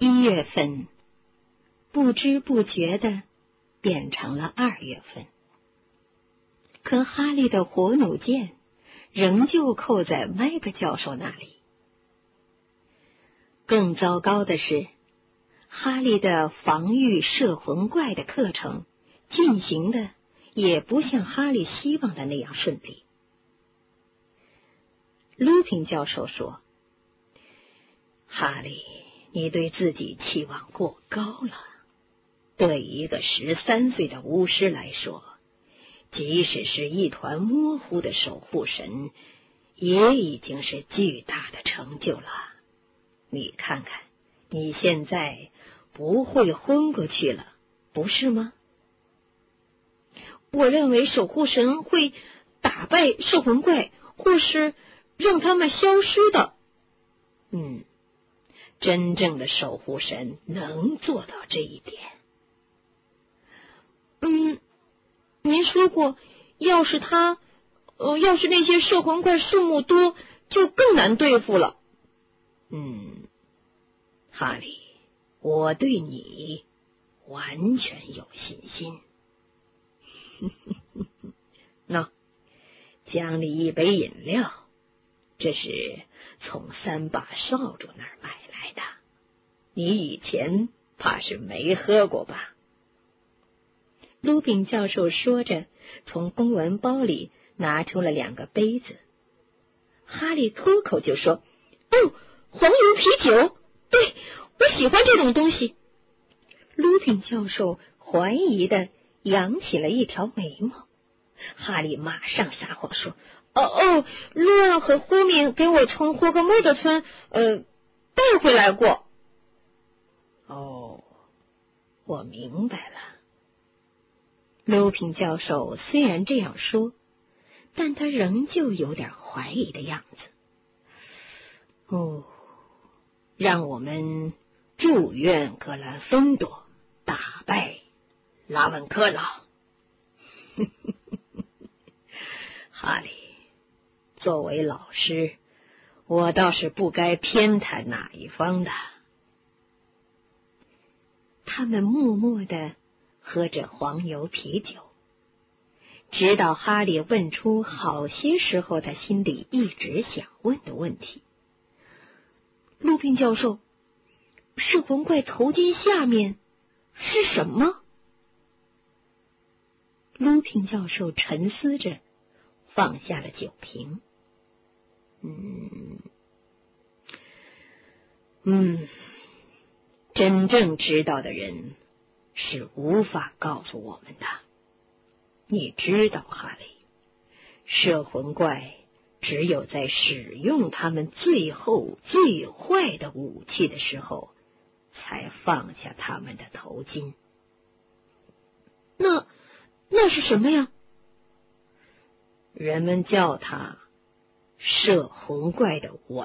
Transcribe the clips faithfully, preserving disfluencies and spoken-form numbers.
一月份不知不觉的变成了二月份，可哈利的火弩箭仍旧扣在麦克教授那里。更糟糕的是，哈利的防御摄魂怪的课程进行的也不像哈利希望的那样顺利。鲁平教授说：“哈利，你对自己期望过高了。对一个十三岁的巫师来说，即使是一团模糊的守护神，也已经是巨大的成就了。你看看，你现在不会昏过去了，不是吗？” 我认为守护神会打败摄魂怪，或是让他们消失的。 嗯，真正的守护神能做到这一点。 嗯，您说过，要是他，呃，要是那些摄魂怪数目多，就更难对付了。 嗯，哈利，我对你完全有信心。喏，奖励一杯饮料，这是从三把少主那儿买来的，你以前怕是没喝过吧？鲁宾教授说着，从公文包里拿出了两个杯子。 哈利脱口就说：“哦，黄油啤酒，对，我喜欢这种东西。” 鲁宾教授怀疑的扬起了一条眉毛。哈利马上撒谎说：“ 哦哦，路安和忽明给我从霍格莫德村呃带回来过。” 哦，我明白了。鲁宾教授虽然这样说，但他仍旧有点怀疑的样子。哦，让我们祝愿格兰芬多打败拉文克劳。哈利，作为老师，我倒是不该偏袒哪一方的。他们默默地喝着黄油啤酒，直到哈利问出好些时候他心里一直想问的问题：“ 鲁宾教授，摄魂怪头巾下面是什么？” 鲁宾教授沉思着，放下了酒瓶。嗯嗯，真正知道的人是无法告诉我们的。你知道，哈利，摄魂怪只有在使用他们最后最坏的武器的时候，才放下他们的头巾。 那那是什么呀？ 人们叫它摄魂怪的吻。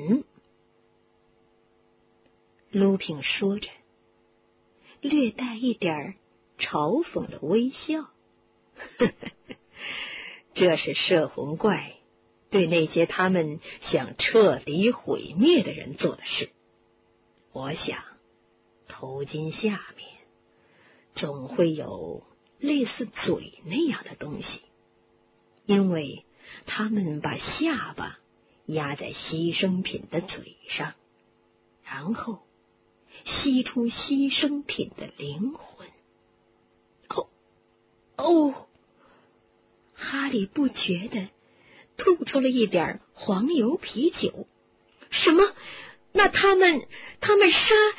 鲁平说着，略带一点嘲讽的微笑。这是摄魂怪对那些他们想彻底毁灭的人做的事。我想，头巾下面总会有类似嘴那样的东西，因为他们把下巴压在牺牲品的嘴上，然后吸出牺牲品的灵魂。 哦哦， 哈利不觉地吐出了一点黄油啤酒。 什么？那他们他们杀……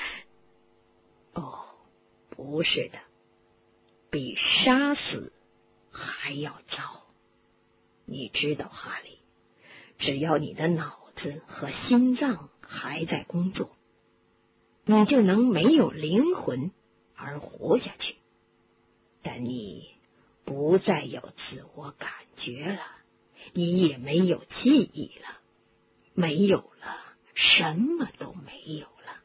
哦，不是的，比杀死还要糟。你知道，哈利，只要你的脑子和心脏还在工作，你就能没有灵魂而活下去。但你不再有自我感觉了，你也没有记忆了，没有了，什么都没有了，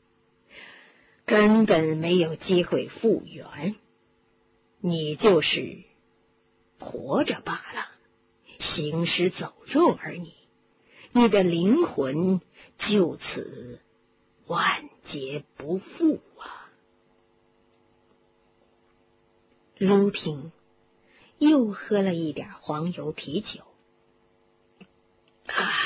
根本没有机会复原。你就是活着罢了，行尸走肉而已，你的灵魂就此万劫不复啊！卢平又喝了一点黄油啤酒。啊，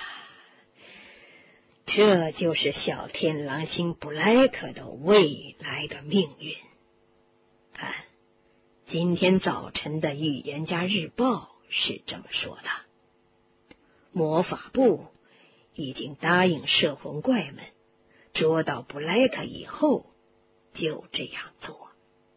这就是小天狼星布莱克的未来的命运。看，今天早晨的《预言家日报》是这么说的：魔法部已经答应摄魂怪们，捉到布莱克以后就这样做。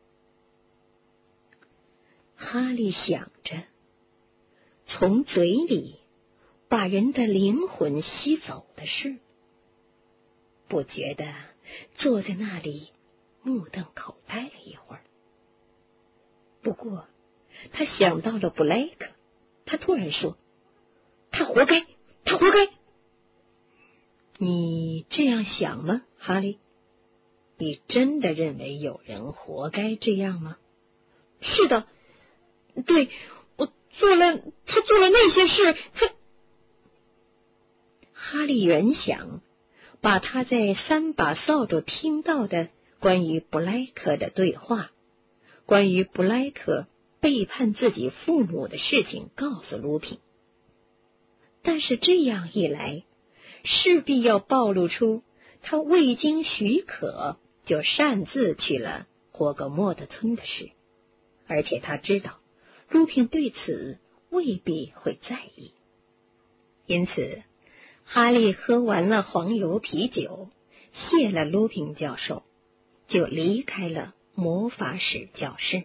哈利想着，从嘴里把人的灵魂吸走的事，不觉得坐在那里目瞪口呆了一会儿。不过他想到了布莱克，他突然说：他活该，他活该。你这样想吗，哈利？你真的认为有人活该这样吗？ 是的，对，我做了，他做了那些事，他…… 哈利原想把他在三把扫帚听到的关于布莱克的对话，关于布莱克背叛自己父母的事情告诉卢平，但是这样一来，势必要暴露出他未经许可就擅自去了霍格莫德村的事，而且他知道卢平对此未必会在意。因此哈利喝完了黄油啤酒，谢了卢平教授，就离开了魔法史教室。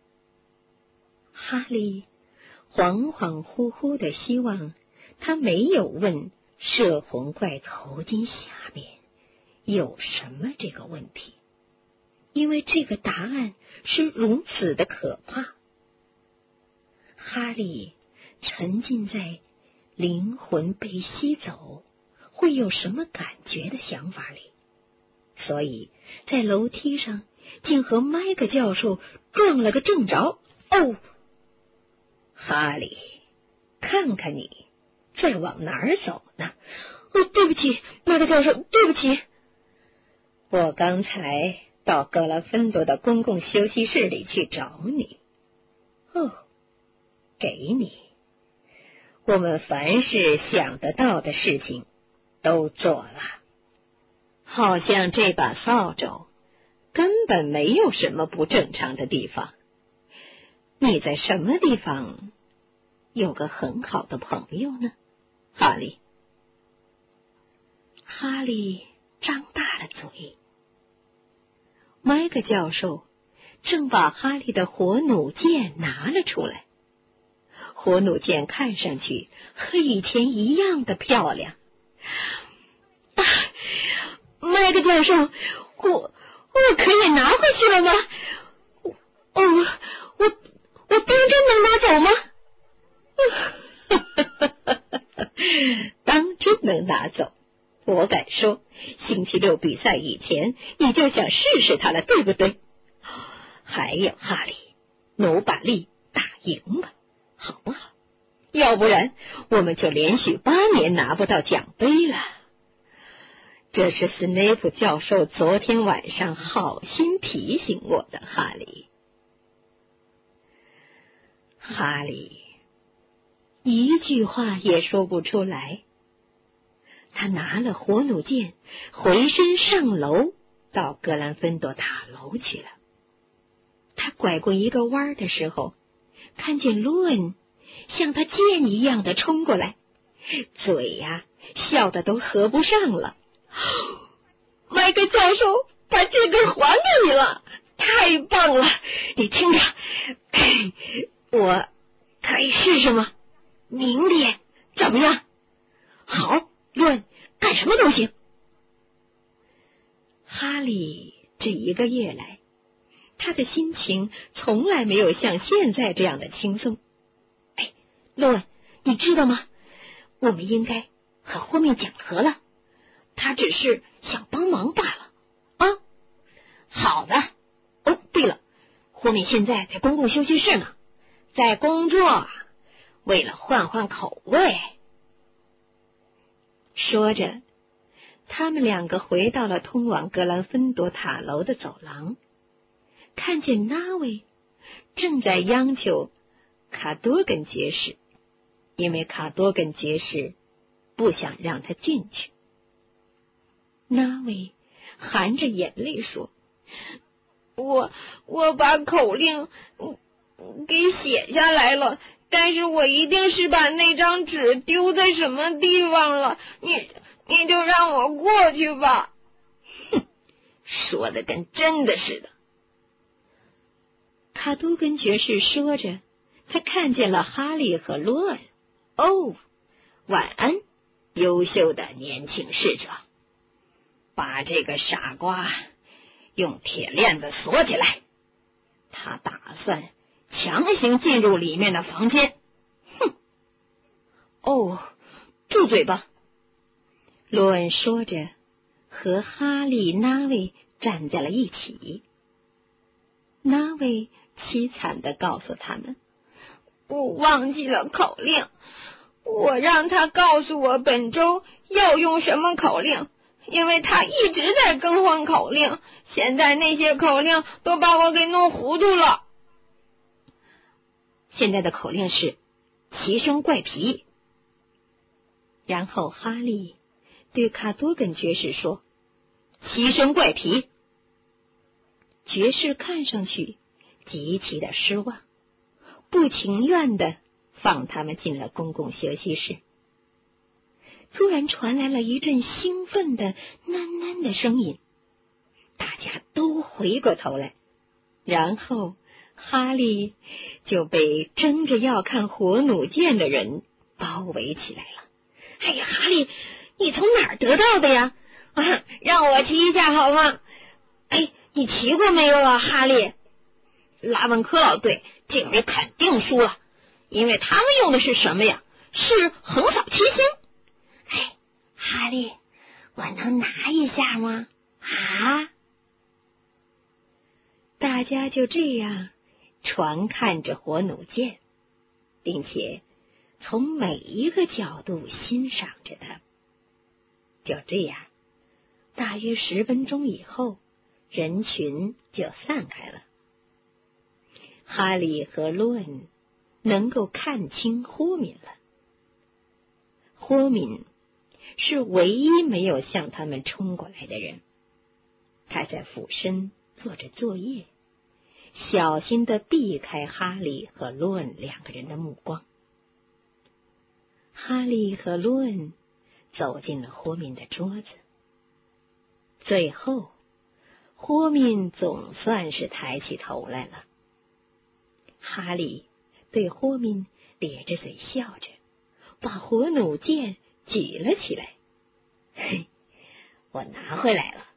哈利恍恍惚惚的希望他没有问摄魂怪头巾下面有什么这个问题，因为这个答案是如此的可怕。哈利沉浸在灵魂被吸走会有什么感觉的想法里，所以在楼梯上竟和麦克教授撞了个正着。哦，哈利，看看你在往哪儿走呢？ 哦，对不起，麦克教授，对不起。 我刚才到格兰芬多的公共休息室里去找你。哦，给你。我们凡是想得到的事情都做了，好像这把扫帚根本没有什么不正常的地方。你在什么地方有个很好的朋友呢，哈利？哈利张大了嘴。麦克教授正把哈利的火弩箭拿了出来，火弩箭看上去和以前一样的漂亮。 啊，麦克教授，我我可以拿回去了吗？哦，我我我当真能拿走吗？ 当真能拿走？我敢说，星期六比赛以前你就想试试它了，对不对？还有哈利，努把力打赢吧，好不好？要不然我们就连续八年拿不到奖杯了。这是斯内普教授昨天晚上好心提醒我的，哈利。哈利一句话也说不出来。他拿了火弩箭，回身上楼到格兰芬多塔楼去了。他拐过一个弯的时候，看见罗恩像他箭一样的冲过来，嘴呀、啊、笑得都合不上了。 麦克教授把这个还给你了，太棒了！ 你听着，我可以试试吗？明天怎么样？好，罗恩，干什么都行。哈利这一个月来，他的心情从来没有像现在这样的轻松。哎，罗恩，你知道吗？我们应该和霍命讲和了，他只是想帮忙罢了。啊，好的。哦，对了，霍命现在在公共休息室呢，在工作，为了换换口味。说着， 他们两个回到了通往格兰芬多塔楼的走廊，看见那位正在央求卡多根爵士，因为卡多根爵士不想让他进去。那位含着眼泪说： 我我把口令给写下来了，但是我一定是把那张纸丢在什么地方了，你你就让我过去吧。 哼，说的跟真的似的。卡多根爵士说着，他看见了哈利和罗恩。哦，晚安，优秀的年轻侍者，把这个傻瓜用铁链子锁起来，他打算强行进入里面的房间。哼！哦，住嘴吧！罗恩说着，和哈利、那位站在了一起。那位凄惨地告诉他们： 我忘记了口令，我让他告诉我本周要用什么口令，因为他一直在更换口令，现在那些口令都把我给弄糊涂了。 现在的口令是奇声怪皮。然后哈利对卡多根爵士说：奇声怪皮。爵士看上去极其的失望，不情愿的放他们进了公共休息室。突然传来了一阵兴奋的喃喃的声音，大家都回过头来，然后哈利就被争着要看火弩箭的人包围起来了。哎呀，哈利，你从哪儿得到的呀？ 啊，让我骑一下好吗？ 哎，你骑过没有啊，哈利？ 拉文科老队这回肯定输了，因为他们用的是什么呀？是横扫七星。 哎，哈利，我能拿一下吗？啊！大家就这样传看着火弩箭，并且从每一个角度欣赏着它。就这样，大约十分钟以后，人群就散开了。哈利和罗恩能够看清霍敏了。霍敏是唯一没有向他们冲过来的人，他在俯身做着作业，小心地避开哈利和罗恩两个人的目光。哈利和罗恩走进了霍敏的桌子，最后霍敏总算是抬起头来了。哈利对霍敏咧着嘴笑着，把火弩箭举了起来。嘿，我拿回来了。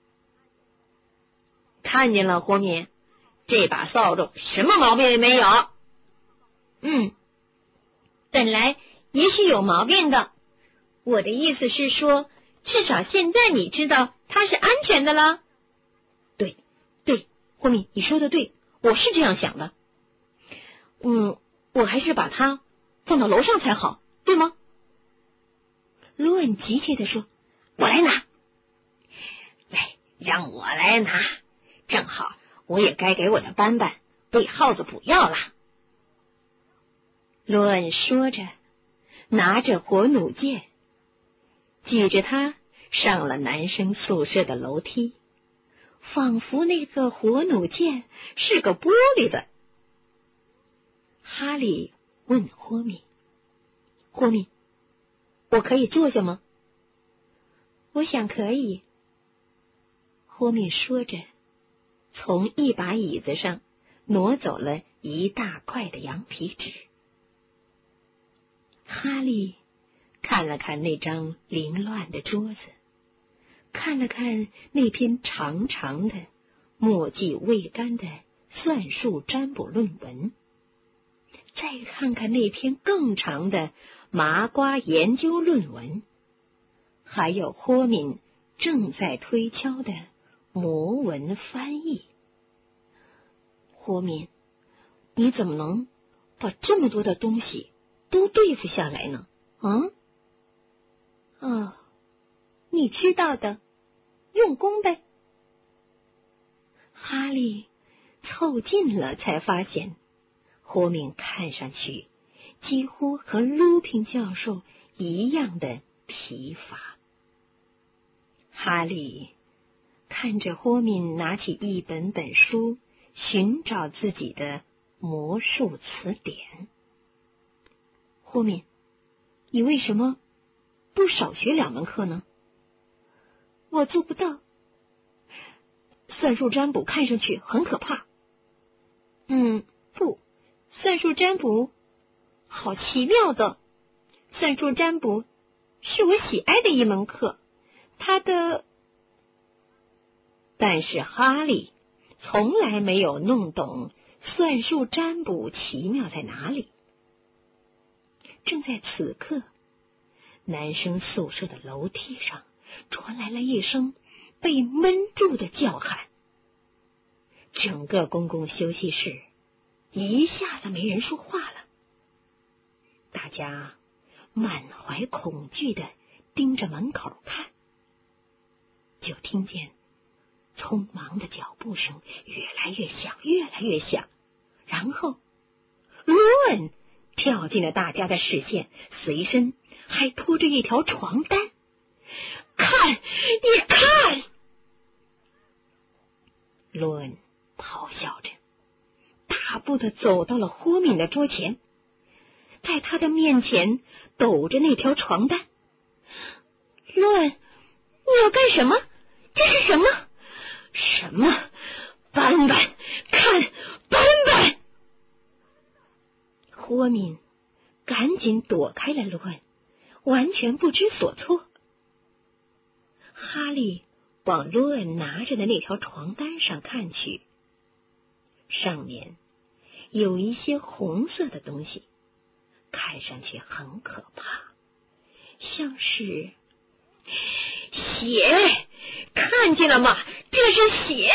看见了，霍敏，这把扫帚什么毛病也没有。 嗯，本来也许有毛病的。我的意思是说，至少现在你知道它是安全的了。 对，对，霍敏，你说的对，我是这样想的。嗯，我还是把它放到楼上才好，对吗？罗恩急切地说：我来拿。来，让我来拿，正好我也该给我的斑斑喂耗子补药了。罗恩说着，拿着火弩箭，举着它上了男生宿舍的楼梯，仿佛那个火弩箭是个玻璃的。哈利问霍敏：霍敏，我可以坐下吗？我想可以。霍敏说着，从一把椅子上挪走了一大块的羊皮纸。哈利看了看那张凌乱的桌子，看了看那篇长长的、墨迹未干的算术占卜论文，再看看那篇更长的麻瓜研究论文，还有霍敏正在推敲的魔文翻译。霍敏，你怎么能把这么多的东西都对付下来呢？啊？哦， 你知道的，用功呗。 哈利凑近了，才发现霍敏看上去几乎和鲁平教授一样的疲乏。哈利看着霍敏拿起一本本书，寻找自己的魔术词典。霍敏，你为什么不少学两门课呢？ 我做不到。 算术占卜看上去很可怕。 嗯，不，算术占卜好奇妙的。算术占卜是我喜爱的一门课，它的…… 但是哈利从来没有弄懂算术占卜奇妙在哪里。正在此刻，男生宿舍的楼梯上传来了一声被闷住的叫喊，整个公共休息室一下子没人说话了，大家满怀恐惧的盯着门口看，就听见匆忙的脚步声越来越响，越来越响，然后罗恩跳进了大家的视线，随身还拖着一条床单。看，你看！罗恩咆哮着，大步的走到了霍敏的桌前，在他的面前抖着那条床单。 罗恩，你要干什么？这是什么？ 什么？斑斑，看，斑斑！霍敏赶紧躲开了罗恩，完全不知所措。哈利往罗恩拿着的那条床单上看去，上面有一些红色的东西，看上去很可怕，像是血。看见了吗？这是血！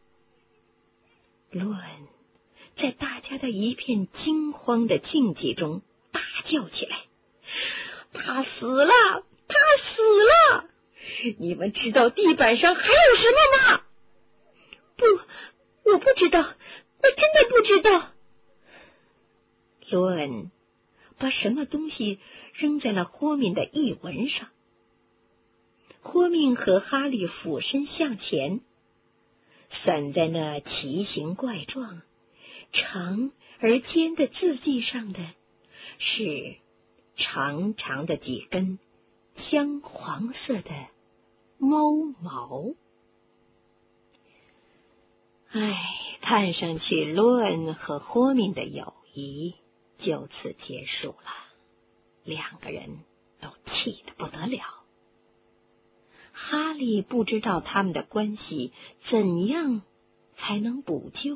罗恩在大家的一片惊慌的静寂中大叫起来：他死了！他死了！你们知道地板上还有什么吗？ 不，我不知道，我真的不知道。 罗恩把什么东西扔在了霍敏的腋纹上。霍敏和哈利俯身向前，散在那奇形怪状、长而尖的字迹上的是长长的几根姜黄色的猫毛。唉，看上去罗恩和霍敏的友谊就此结束了，两个人都气得不得了。哈利不知道他们的关系怎样才能补救。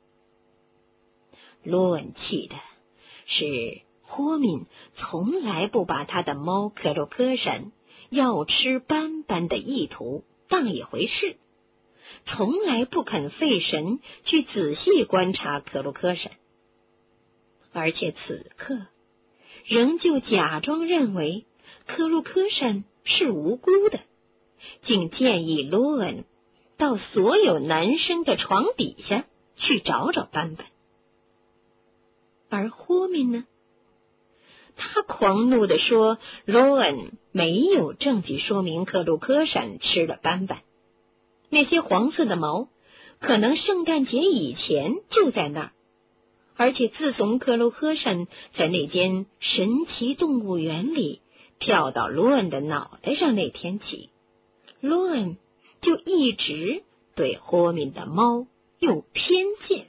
罗恩气的是霍敏从来不把他的猫克鲁科山要吃斑斑的意图当一回事，从来不肯费神去仔细观察克鲁科山，而且此刻仍旧假装认为克鲁科山是无辜的，竟建议罗恩到所有男生的床底下去找找斑斑。而霍敏呢，他狂怒地说罗恩没有证据说明克鲁科山吃了斑斑，那些黄色的毛可能圣诞节以前就在那儿，而且自从克鲁科山在那间神奇动物园里跳到罗恩的脑袋上那天起，罗恩就一直对霍敏的猫有偏见。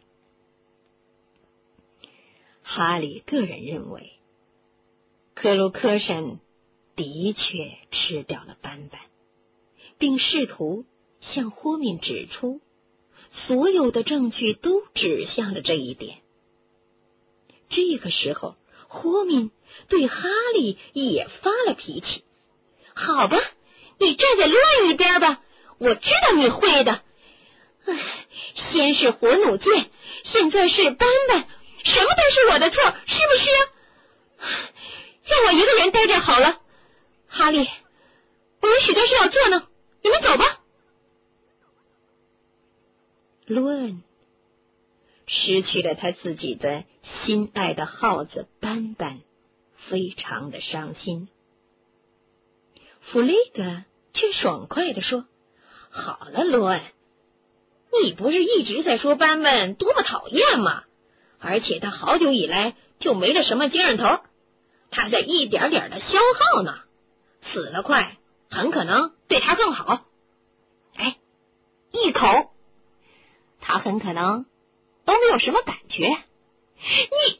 哈利个人认为，克鲁科山的确吃掉了斑斑，并试图向霍敏指出，所有的证据都指向了这一点。这个时候，霍敏对哈利也发了脾气：好吧，你站在罗恩一边吧，我知道你会的。唉，先是火弩箭，现在是斑斑，什么都是我的错，是不是？让我一个人待着好了。哈利， 我有许多事要做呢，你们走吧。 罗恩失去了他自己的心爱的耗子斑斑，非常的伤心。弗雷德却爽快地说：好了，罗恩，你不是一直在说斑斑多么讨厌吗？而且他好久以来就没了什么精神头，他在一点点的消耗呢，死得快，很可能对他更好。哎，一口，他很可能都没有什么感觉。你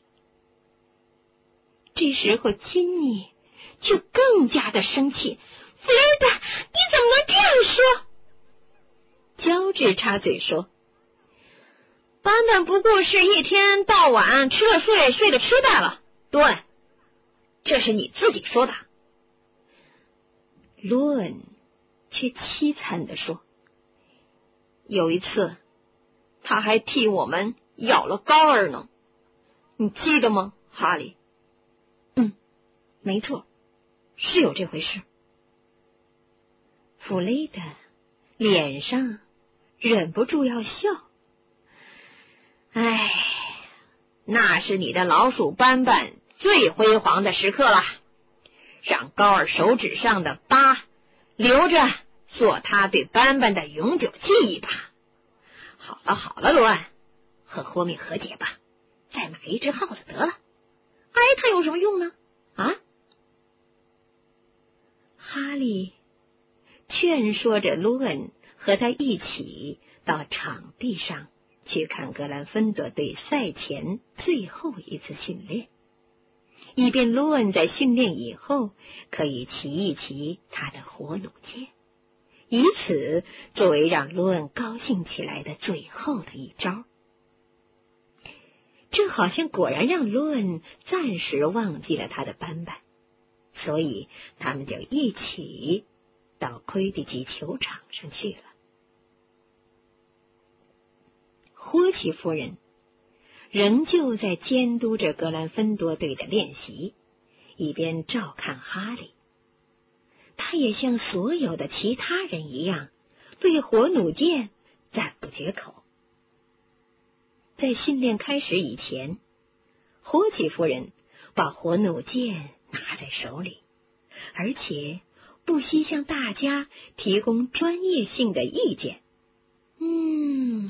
这时候，金妮就更加的生气。弗雷德，你怎么能这样说？乔治插嘴说： 斑斑不过是一天到晚吃了睡，睡了吃罢了。 对，这是你自己说的。罗恩却凄惨地说： 有一次他还替我们咬了高儿呢，你记得吗，哈利？ 嗯，没错，是有这回事。弗雷德脸上忍不住要笑。哎，那是你的老鼠斑斑最辉煌的时刻了，让高尔手指上的疤留着做他对斑斑的永久记忆吧。好了好了，罗恩，和霍米和解吧，再买一只耗子得了。挨它有什么用呢？啊？哈利劝说着罗恩和他一起到场地上去看格兰芬德队赛前最后一次训练，以便罗恩在训练以后可以骑一骑他的火弩箭，以此作为让罗恩高兴起来的最后的一招。这好像果然让罗恩暂时忘记了他的斑斑，所以他们就一起到魁地奇球场上去了。霍奇夫人仍旧在监督着格兰芬多队的练习，一边照看哈利。他也像所有的其他人一样，对火弩箭赞不绝口。在训练开始以前，霍奇夫人把火弩箭拿在手里，而且不惜向大家提供专业性的意见。嗯，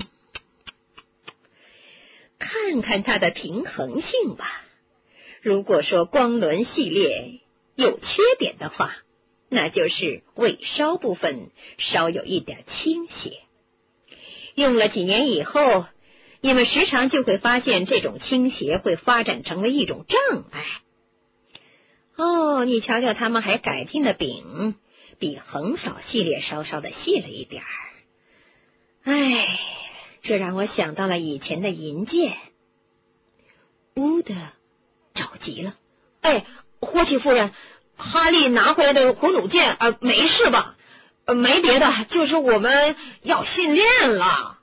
看看它的平衡性吧。如果说光轮系列有缺点的话，那就是尾梢部分稍有一点倾斜。用了几年以后，你们时常就会发现这种倾斜会发展成为一种障碍。哦，你瞧瞧，他们还改进的柄比横扫系列稍稍的细了一点儿。唉，这让我想到了以前的银剑。乌德着急了。哎，霍奇夫人，哈利拿回来的火弩箭，呃，没事吧？呃，没别的，就是我们要训练了。